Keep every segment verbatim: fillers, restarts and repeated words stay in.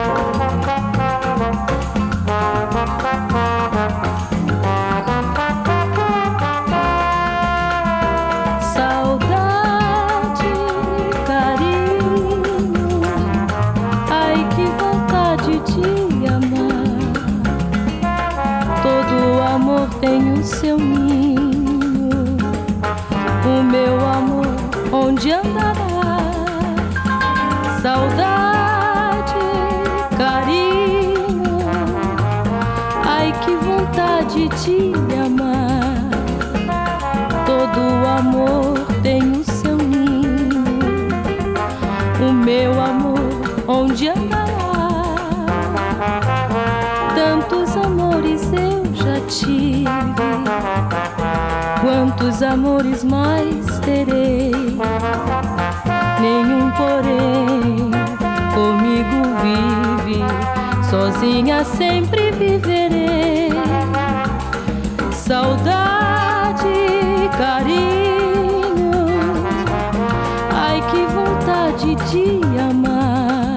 Tem o seu ninho, o meu amor onde andará? Saudade, carinho, ai que vontade de amar. Todo amor tem o seu ninho, o meu amor onde andará? Tantos amores eu já tive, quantos amores mais terei? Nenhum, porém, comigo vive, sozinha sempre viverei. Saudade, carinho, ai que vontade de amar.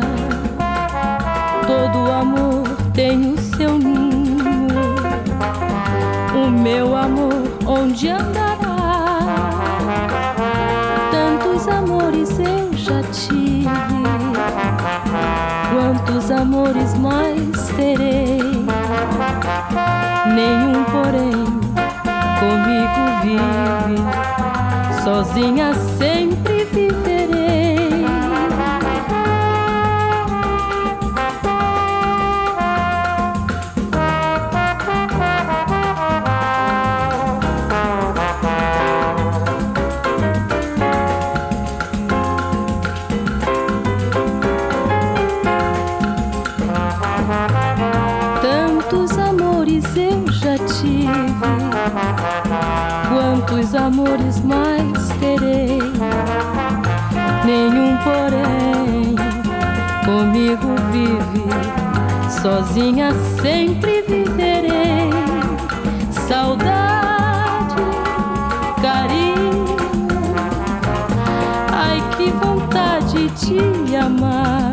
Todo amor tem o seu ninho, o meu amor onde andará? Tantos amores eu já tive, quantos amores mais terei? Nenhum, porém, comigo vive, sozinha sempre viverei. Quantos amores mais terei? Nenhum, porém, comigo vive, sozinha sempre viverei. Saudade, carinho, ai que vontade de amar.